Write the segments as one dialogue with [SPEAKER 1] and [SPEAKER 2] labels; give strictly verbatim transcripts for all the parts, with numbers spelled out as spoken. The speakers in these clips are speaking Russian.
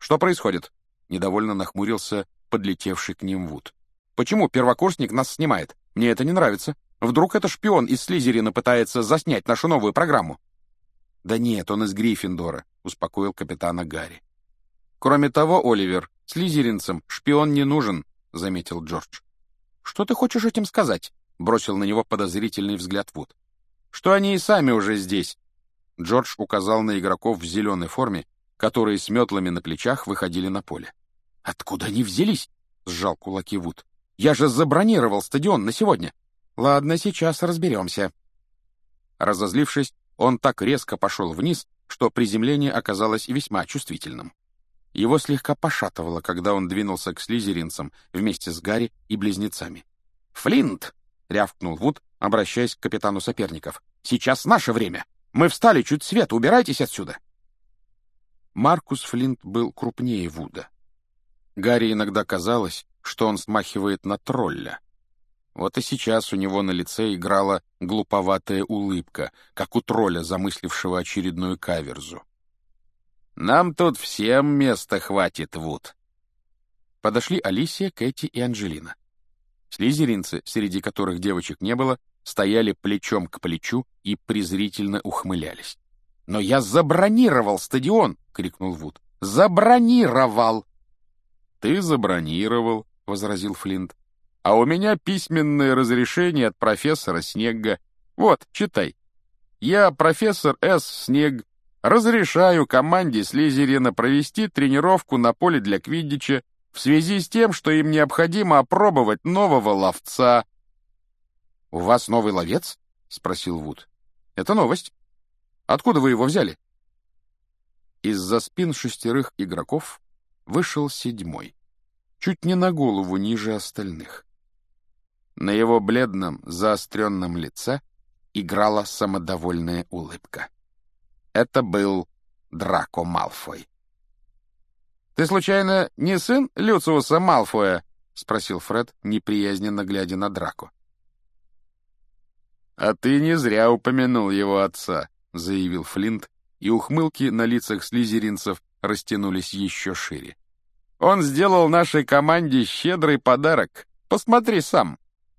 [SPEAKER 1] Что происходит?» — недовольно нахмурился подлетевший к ним Вуд. «Почему первокурсник нас снимает? Мне это не нравится. Вдруг это шпион из Слизерина пытается заснять нашу новую программу?» «Да нет, он из Гриффиндора», — успокоил капитана Гарри. «Кроме того, Оливер, слизеринцам шпион не нужен», — заметил Джордж. «Что ты хочешь этим сказать?» — бросил на него подозрительный взгляд Вуд. «Что они и сами уже здесь». Джордж указал на игроков в зеленой форме, которые с метлами на плечах выходили на поле. «Откуда они взялись?» — сжал кулаки Вуд. «Я же забронировал стадион на сегодня». «Ладно, сейчас разберемся». Разозлившись, он так резко пошел вниз, что приземление оказалось весьма чувствительным. Его слегка пошатывало, когда он двинулся к слизеринцам вместе с Гарри и близнецами. «Флинт!» — рявкнул Вуд, обращаясь к капитану соперников. «Сейчас наше время! Мы встали чуть свет, убирайтесь отсюда!» Маркус Флинт был крупнее Вуда. Гарри иногда казалось, что он смахивает на тролля. Вот и сейчас у него на лице играла глуповатая улыбка, как у тролля, замыслившего очередную каверзу. «Нам тут всем места хватит, Вуд». Подошли Алисия, Кэти и Анджелина. Слизеринцы, среди которых девочек не было, стояли плечом к плечу и презрительно ухмылялись. «Но я забронировал стадион!» — крикнул Вуд. «Забронировал!» «Ты забронировал», — возразил Флинт. «А у меня письменное разрешение от профессора Снегга. Вот, читай. Я, профессор С. Снегг, разрешаю команде Слизерина провести тренировку на поле для квиддича в связи с тем, что им необходимо опробовать нового ловца». «У вас новый ловец?» — спросил Вуд. «Это новость. Откуда вы его взяли?» Из-за спин шестерых игроков вышел седьмой, чуть не на голову ниже остальных. На его бледном, заостренном лице играла самодовольная улыбка. Это был Драко Малфой. «Ты, случайно, не сын Люциуса Малфоя?» — спросил Фред, неприязненно глядя на Драко. «А ты не зря упомянул его отца», — заявил Флинт, и ухмылки на лицах слизеринцев растянулись еще шире. «Он сделал нашей команде щедрый подарок. Посмотри сам».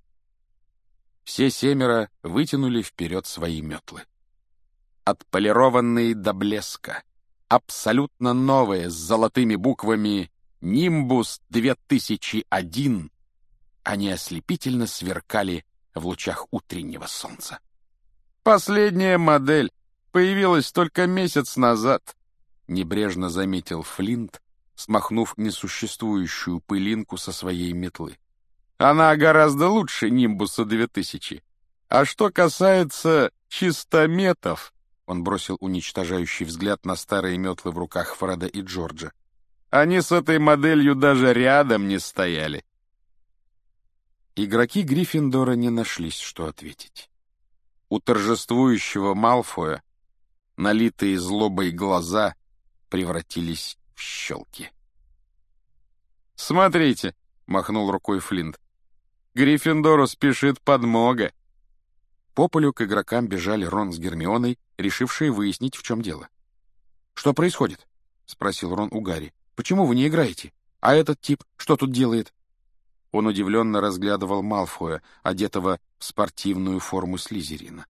[SPEAKER 1] Все семеро вытянули вперед свои метлы. Отполированные до блеска, абсолютно новые, с золотыми буквами «Нимбус две тысячи один», они ослепительно сверкали в лучах утреннего солнца. «Последняя модель появилась только месяц назад», — небрежно заметил Флинт, смахнув несуществующую пылинку со своей метлы. «Она гораздо лучше Нимбуса две тысячи. А что касается чистометов...» Он бросил уничтожающий взгляд на старые метлы в руках Фреда и Джорджа. «Они с этой моделью даже рядом не стояли». Игроки Гриффиндора не нашлись, что ответить. У торжествующего Малфоя налитые злобой глаза превратились в щелки. «Смотрите», — махнул рукой Флинт, — «Гриффиндору спешит подмога». По полю к игрокам бежали Рон с Гермионой, решившие выяснить, в чем дело. «Что происходит?» — спросил Рон у Гарри. «Почему вы не играете? А этот тип что тут делает?» Он удивленно разглядывал Малфоя, одетого в спортивную форму Слизерина.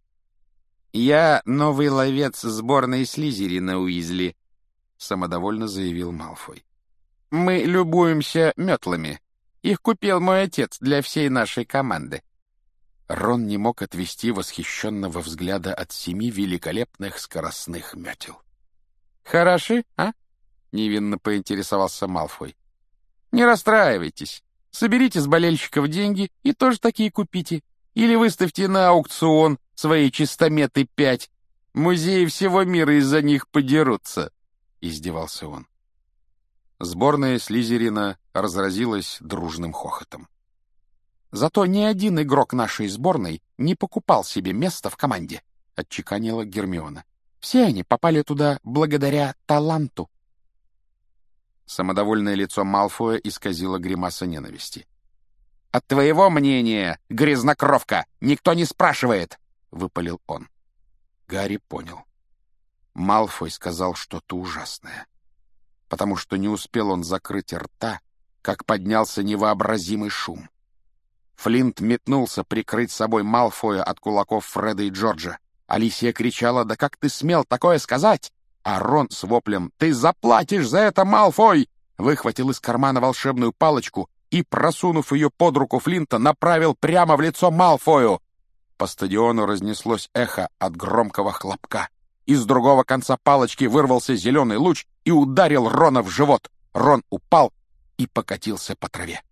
[SPEAKER 1] «Я новый ловец сборной Слизерина, Уизли», — самодовольно заявил Малфой. «Мы любуемся метлами. Их купил мой отец для всей нашей команды». Рон не мог отвести восхищенного взгляда от семи великолепных скоростных метел. «Хороши, а?» — невинно поинтересовался Малфой. «Не расстраивайтесь. Соберите с болельщиков деньги и тоже такие купите. Или выставьте на аукцион свои чистометы пять. Музеи всего мира из-за них подерутся», — издевался он. Сборная Слизерина разразилась дружным хохотом. «Зато ни один игрок нашей сборной не покупал себе место в команде», — отчеканила Гермиона. «Все они попали туда благодаря таланту». Самодовольное лицо Малфоя исказило гримаса ненависти. «От твоего мнения, грязнокровка, никто не спрашивает!» — выпалил он. Гарри понял. Малфой сказал что-то ужасное. потому что не успел он закрыть рта, как поднялся невообразимый шум. Флинт метнулся прикрыть собой Малфоя от кулаков Фреда и Джорджа. Алисия кричала: «Да как ты смел такое сказать?» А Рон с воплем: «Ты заплатишь за это, Малфой!» выхватил из кармана волшебную палочку и, просунув ее под руку Флинта, направил прямо в лицо Малфою. По стадиону разнеслось эхо от громкого хлопка. Из другого конца палочки вырвался зеленый луч и ударил Рона в живот. Рон упал и покатился по траве.